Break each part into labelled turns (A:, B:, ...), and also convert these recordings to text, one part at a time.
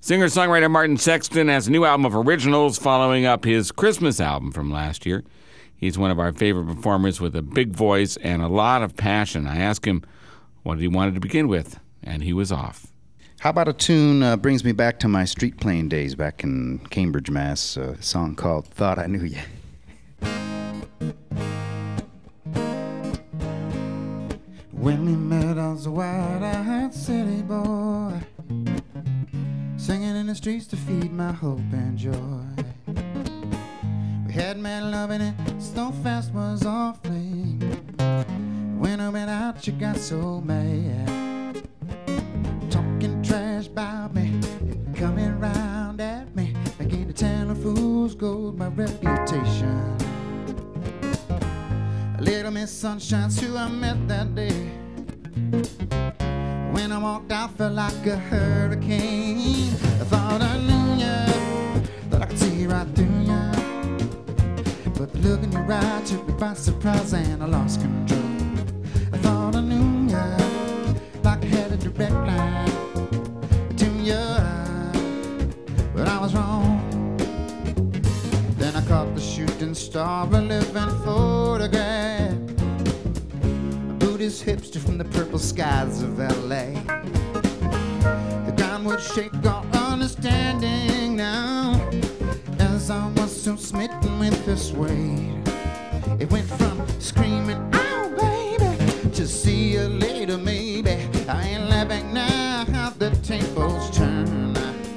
A: Singer-songwriter Martin Sexton has a new album of originals following up his Christmas album from last year. He's one of our favorite performers with a big voice and a lot of passion. I asked him what he wanted to begin with, and he was off.
B: How about a tune brings me back to my street playing days back in Cambridge, Mass. A song called Thought I Knew Ya. When we met, I was a wide-eyed city boy, singing in the streets to feed my hope and joy. We had mad loving it, so fast was awfully. When I went out, you got so mad, talking trash about me, coming round at me, making the town of fools gold my reputation. Little Miss Sunshine's who I met that day. When I walked out, felt like a hurricane. I thought I knew ya, thought I could see right through ya, but the look in your eye took me by surprise and I lost control. I thought I knew ya, like I had a direct line to ya, but I was wrong. Then I caught the shooting star, a living photograph, a Buddhist hipster from the purple skies of L.A. The ground would shake our understanding now, as I was so smitten with this weight. It went from screaming, "Oh baby," to see you later maybe. I ain't laughing now how the tables turn.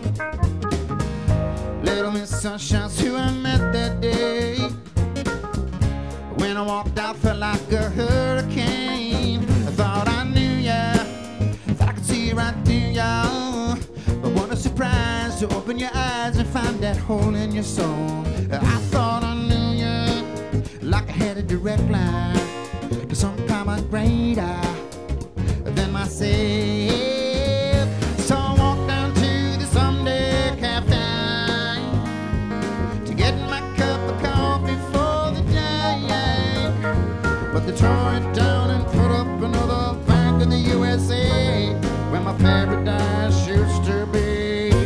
B: Little Miss Sunshine's who I met that day. When I walked out, felt like a hurricane. I thought I knew ya, thought I could see right through ya, but what a surprise to open your eyes and find that hole in your soul. I thought I knew ya, like I had a direct line to some common greater than myself. So I walked down to the Sunday Cafe to get my cup of coffee for the day, but they tore it down and put up another bank in the USA, where my paradise used to be.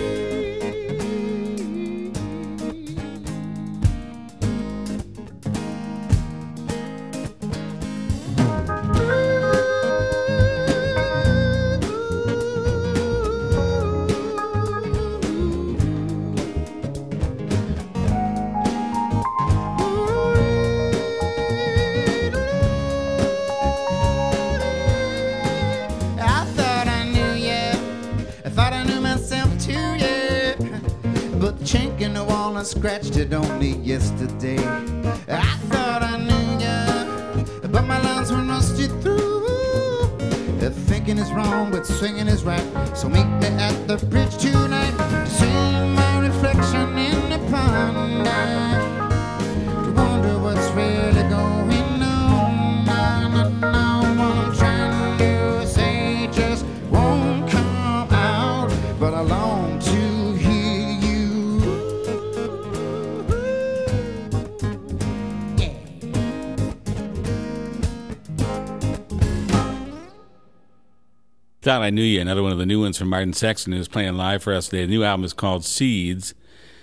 B: Scratched it only yesterday. I thought I knew ya, but my lines were rusted through. Thinking is wrong, but swinging is right. So meet me at the bridge tonight to see my reflection in the pond, to wonder what's really going on. What I'm trying to say just won't come out, but I long to hear you.
A: Thought I Knew Ya, another one of the new ones from Martin Sexton, who's playing live for us today. The new album is called Seeds.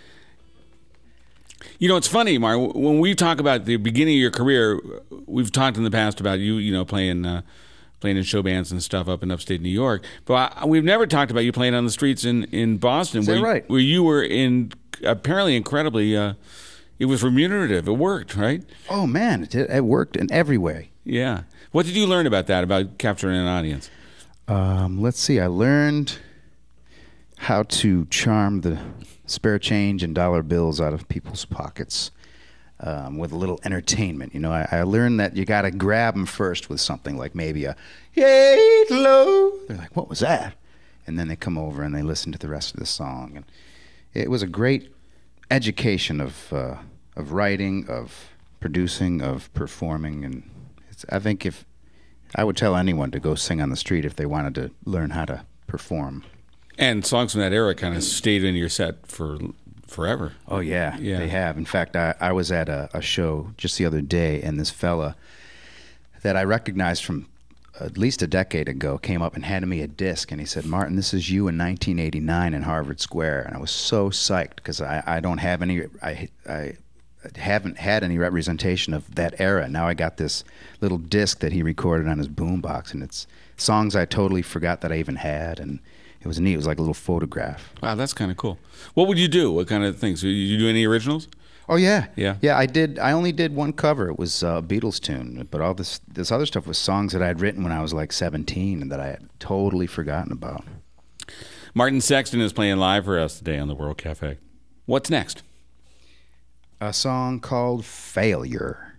A: You know, it's funny, Mark, when we talk about the beginning of your career, we've talked in the past about you playing in show bands and stuff up in upstate New York, but we've never talked about you playing on the streets in Boston.
B: Is that right?
A: Where you were apparently incredibly, it was remunerative. It worked, right?
B: Oh, man, it worked in every way.
A: Yeah. What did you learn about that, about capturing an audience?
B: Let's see. I learned how to charm the spare change and dollar bills out of people's pockets with a little entertainment. You know, I learned that you got to grab them first with something like maybe a "Hey, hello." They're like, "What was that?" And then they come over and they listen to the rest of the song. And it was a great education of writing, of producing, of performing. And I think if I would tell anyone to go sing on the street if they wanted to learn how to perform.
A: And songs from that era kind of stayed in your set for forever.
B: Oh, yeah, they have. In fact, I was at a show just the other day, and this fella that I recognized from
C: at least a decade ago, came up and handed me a disc, and he said, "Martin, this is you in 1989 in Harvard Square." And I was so psyched because I don't have any, I haven't had any representation of that era. Now I got this little disc that he recorded on his boombox, and it's songs I totally forgot that I even had, and it was neat. It was like a little photograph.
A: Wow, that's kind of cool. What would you do? What kind of things? Did you do any originals?
C: Oh yeah,
A: Yeah.
C: I did. I only did one cover. It was a Beatles tune, but all this other stuff was songs that I had written when I was like 17 and that I had totally forgotten about.
A: Martin Sexton is playing live for us today on the World Cafe. What's next?
C: A song called "Failure."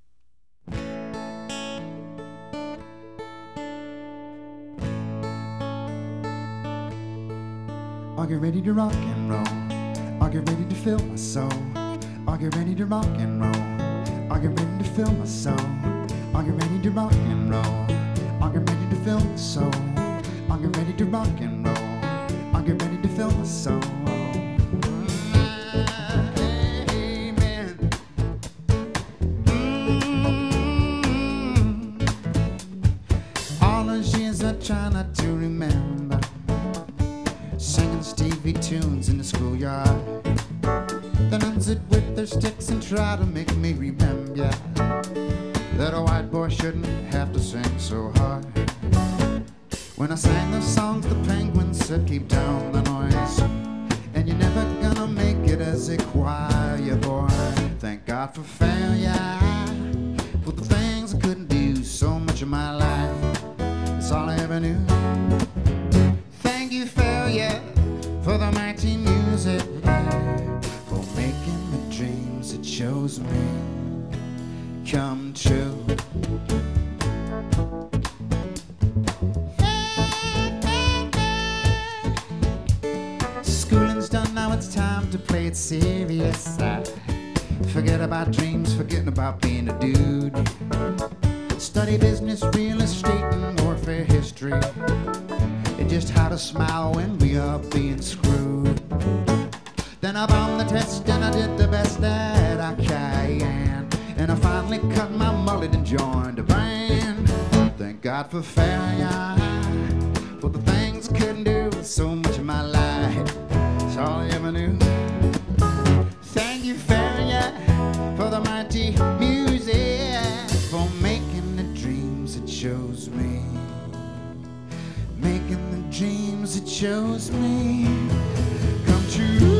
B: Are you ready to rock and roll? Are you ready to fill my soul? Are you ready to rock and roll? Are you ready to fill my soul? Are you ready to rock and roll? Are you ready to fill my soul? Are you ready to rock and roll? Are you ready to fill my soul? Amen. All those years I try not to remember singing Stevie tunes in the schoolyard. The nuns sit with their sticks and try to make me remember that a white boy shouldn't have to sing so hard. When I sang those songs, the penguins said, "Keep down the noise, and you're never gonna make it as a choir boy." Thank God for failure, for the things I couldn't do. So much of my life, it's all I ever knew. Thank you, failure, for the mighty music, for making the dreams that chose me come true. Schooling's done, now it's time to play it serious. Forget about dreams, forgetting about being a dude. Study business, real estate, and warfare history. And just how to smile when we are being screwed. Then I bombed the test and I did the best that I can. And I finally cut my mullet and joined a band. Thank God for failure, for the things I couldn't do. So much of my life, it's all I ever knew. Thank you, failure, for the mighty music, for making the dreams that chose me. Making the dreams that chose me come true.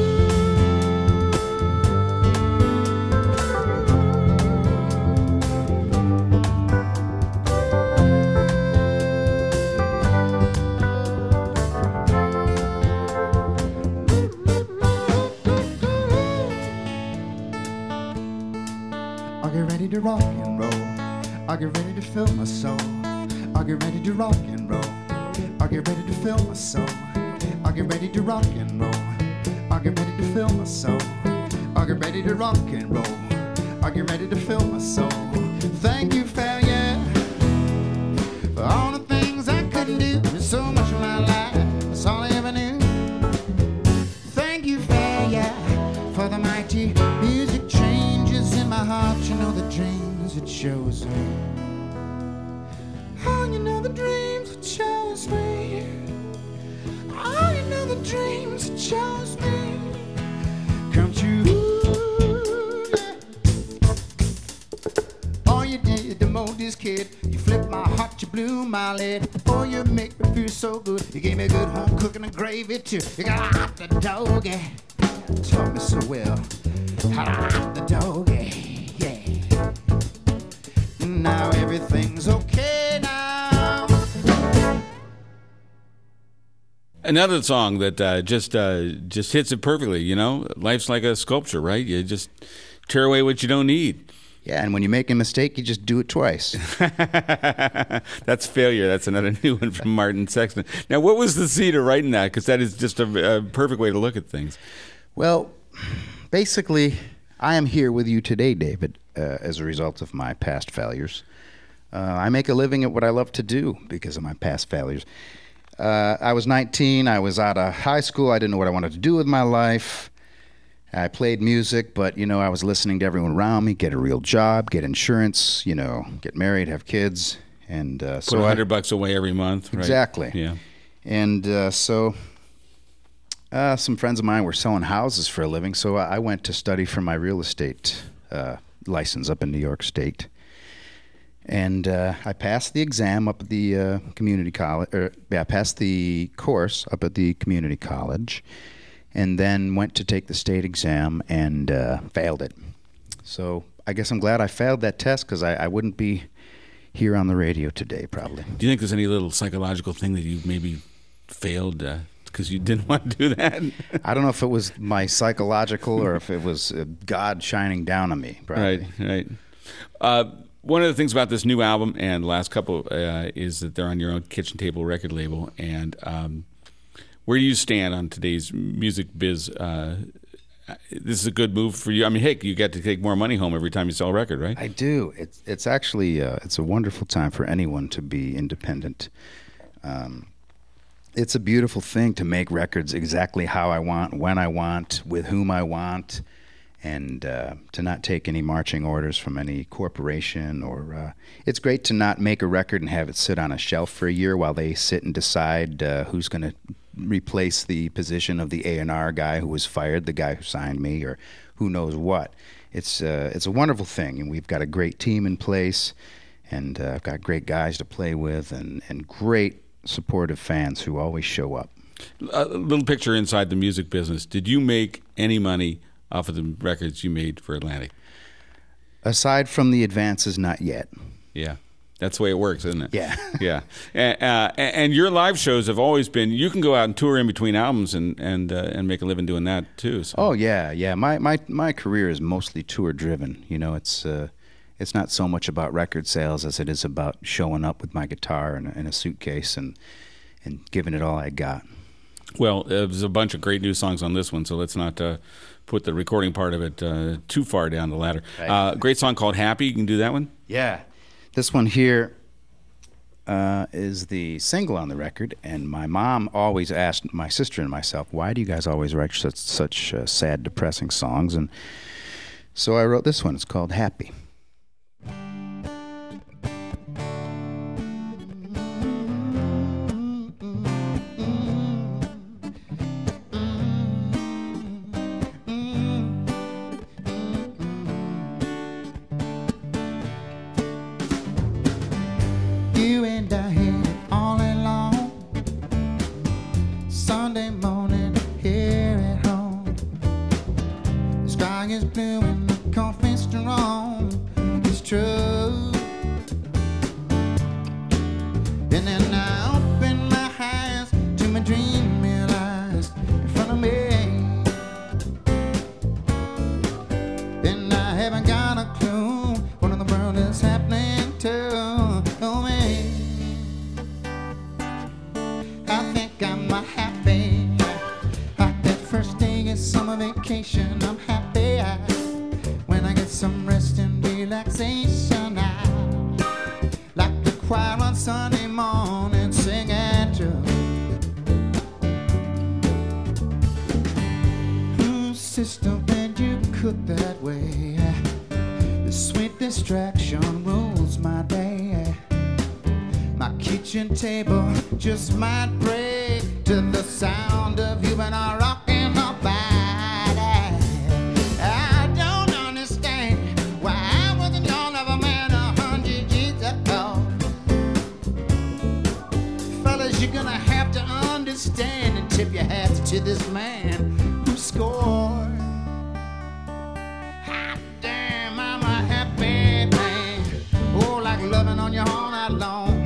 B: Are you ready to rock and roll? Are you ready to fill my soul? Are you ready to rock and roll? Are you ready to fill my soul? Are you ready to rock and roll? Are you ready to fill my soul? Are you ready to rock and roll? Are you ready to fill my soul? Thank you, failure, for all the things I couldn't do. So much of my life, that's all I ever knew. Thank you, failure, for the mighty music changes in my heart. You know the dreams it shows me. Oh, you know the dreams it shows me. Oh, you know the dreams it shows me come true. Oh, you did the moldest kid. You flipped my heart, you blew my lid. Oh, you make me feel so good. You gave me a good home cooking and gravy too. You got a hot the doggy. Taught me so well how to hot the doggy. Yeah. Now everything's okay now.
A: Another song that just hits it perfectly, you know? Life's like a sculpture, right? You just tear away what you don't need.
C: Yeah, and when you make a mistake, you just do it twice.
A: That's Failure. That's another new one from Martin Sexton. Now, what was the seed of writing that? Because that is just a perfect way to look at things.
C: Well, basically, I am here with you today, David, as a result of my past failures. I make a living at what I love to do because of my past failures. I was 19. I was out of high school. I didn't know what I wanted to do with my life. I played music, but, you know, I was listening to everyone around me, get a real job, get insurance, you know, get married, have kids. And
A: Put
C: so
A: $100 away every month, right?
C: Exactly.
A: Yeah.
C: And so some friends of mine were selling houses for a living, so I went to study for my real estate license up in New York State. And I passed the exam up at the community college. I passed the course up at the community college, and then went to take the state exam and failed it. So I guess I'm glad I failed that test, because I wouldn't be here on the radio today, probably.
A: Do you think there's any little psychological thing that you maybe failed because you didn't want to do that?
C: I don't know if it was my psychological or if it was God shining down on me. Probably.
A: Right. One of the things about this new album and the last couple is that they're on your own kitchen table record label. And where do you stand on today's music biz? This is a good move for you. I mean, hey, you get to take more money home every time you sell a record, right?
C: I do. It's actually it's a wonderful time for anyone to be independent. It's a beautiful thing to make records exactly how I want, when I want, with whom I want, and to not take any marching orders from any corporation. Or it's great to not make a record and have it sit on a shelf for a year while they sit and decide who's going to replace the position of the A&R guy who was fired, the guy who signed me, or who knows what. It's a wonderful thing, and we've got a great team in place, and I've got great guys to play with, and great supportive fans who always show up.
A: A little picture inside the music business. Did you make any money off of the records you made for Atlantic?
C: Aside from the advances, not yet.
A: Yeah. That's the way it works, isn't it?
C: Yeah.
A: Yeah. And your live shows have always been, you can go out and tour in between albums and make a living doing that too. So.
C: Oh, yeah. My career is mostly tour driven. You know, it's not so much about record sales as it is about showing up with my guitar in a suitcase and giving it all I got.
A: Well, there's a bunch of great new songs on this one, so let's not put the recording part of it too far down the ladder. Right. Great song called Happy. You can do that one?
C: Yeah. This one here is the single on the record, and my mom always asked my sister and myself, why do you guys always write such sad, depressing songs? And so I wrote this one. It's called Happy.
B: I'm happy when I get some rest and relaxation. I like the choir on Sunday morning singing too. Sister, when you cook that way, the sweet distraction rules my day. My kitchen table just might break to the sound of you and I rocking my body. I don't understand why I wasn't your lover man 100 years ago. Fellas, you're gonna have to understand and tip your hats to this man who scored. Hot damn, I'm a happy man. Oh, like loving on you all night long.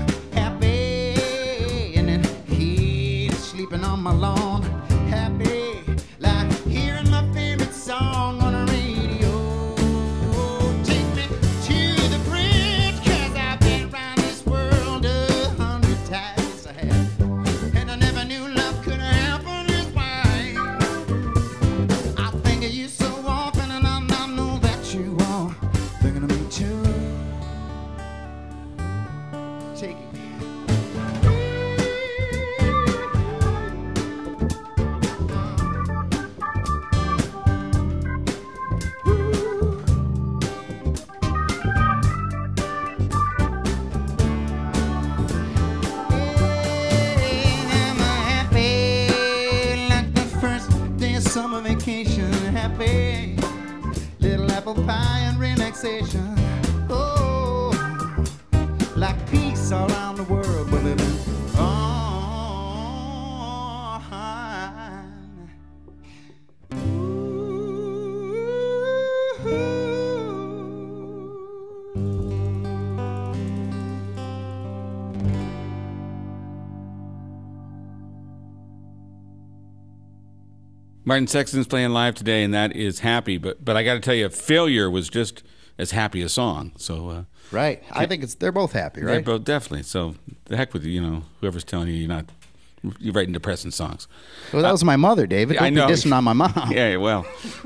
B: Sleeping on my lawn, happy, like hearing my favorite song on the radio. Take me to the bridge, 'cause I've been around this world 100 times I have, and I never knew love could happen this way. I think of you so often, and I know that you are thinking of me too. Take it. summer vacation, happy. Little apple pie and relaxation. Oh, like peace all around the world we're living on.
A: Martin Sexton's playing live today, and that is Happy. But I got to tell you, Failure was just as happy a song. So
C: Right. I think they're both happy, right?
A: they're both definitely. So the heck with you, whoever's telling you you're writing depressing songs.
C: Well, that was my mother, David. Don't
A: I know.
C: be dissing on my mom.
A: Yeah, well.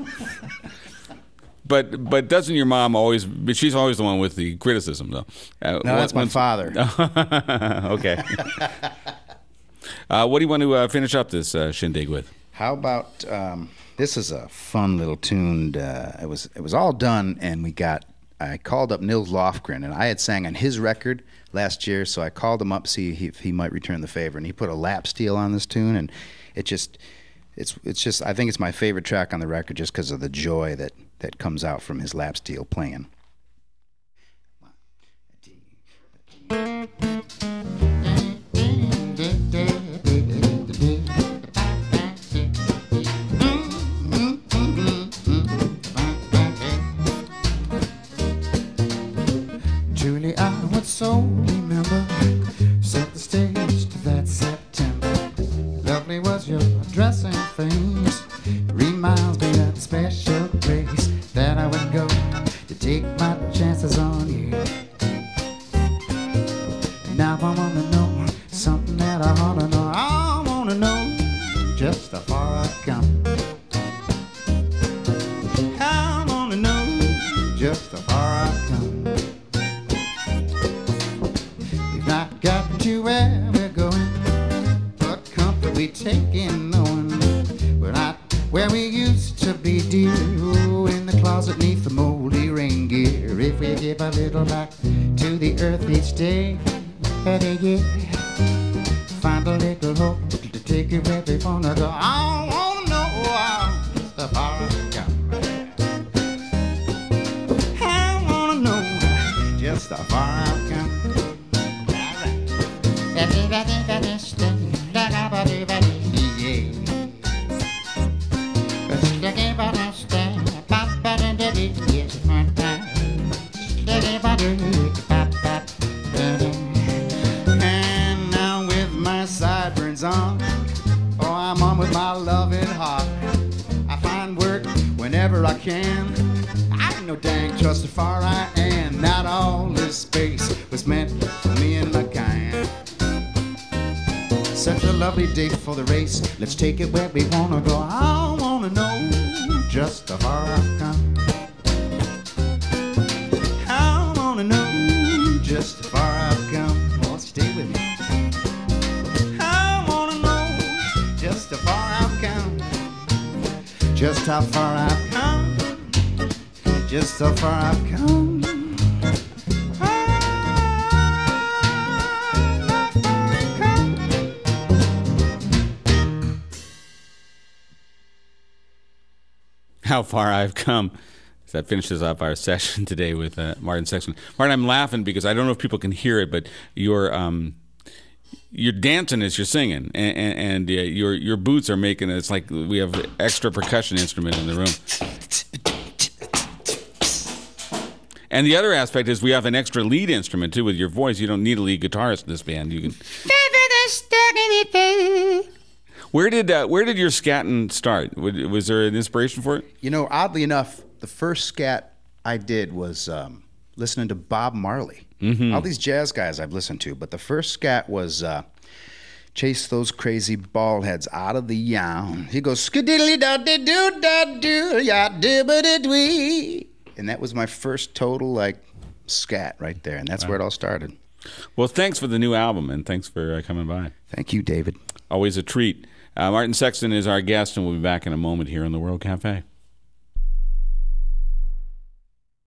A: But doesn't your mom always? But she's always the one with the criticism, though.
C: No, that's my father.
A: Okay. What do you want to finish up this shindig with?
C: How about this is a fun little tune. It was all done, and I called up Nils Lofgren, and I had sang on his record last year, so I called him up to see if he might return the favor, and he put a lap steel on this tune, and it's just I think it's my favorite track on the record just because of the joy that comes out from his lap steel playing.
B: Truly, I would so remember, set the stage to that September. Lovely was your dressing face, reminds me of the special place that I would go to take my chances on you. Now I wanna know something that I wanna know. I wanna know just how far I've come. I wanna know just how far I've come. We've not gotten to where we're going, but comfort we taking knowing we're not where we used to be, dear. Oh, in the closet neath the moldy rain gear. If we give a little back to the earth each day, yeah, find a little hope to take you where we wanna go. I wanna know just how far I've come. I wanna know just how far I've come. And now with my sideburns on, oh, I'm on with my loving heart. I find work whenever I can. I ain't no dang trust how far I am. Not all this space was meant for me and my kind. Such a lovely day for the race. Let's take it where we wanna go. I wanna know just how far I've come. I wanna know just how far I've come. Oh, stay with me. I wanna know just how far I've come. Just how far I've come. Just how far I've come.
A: How far I've come. So that finishes up our session today with Martin Sexton. Martin, I'm laughing because I don't know if people can hear it, but you're dancing as you're singing, and your boots are making it. It's like we have extra percussion instrument in the room. And the other aspect is we have an extra lead instrument too with your voice. You don't need a lead guitarist in this band. You can. Where did your scatting start? Was there an inspiration for it?
C: Oddly enough, the first scat I did was listening to Bob Marley.
A: Mm-hmm.
C: All these jazz guys I've listened to, but the first scat was Chase Those Crazy Bald Heads Out of the Yound. He goes, skadiddly-da-dee-doo-da-doo, ya-dibba-dee-dwee. And that was my first total, scat right there, and that's where it all started.
A: Well, thanks for the new album, and thanks for coming by.
C: Thank you, David.
A: Always a treat. Martin Sexton is our guest, and we'll be back in a moment here on the World Cafe.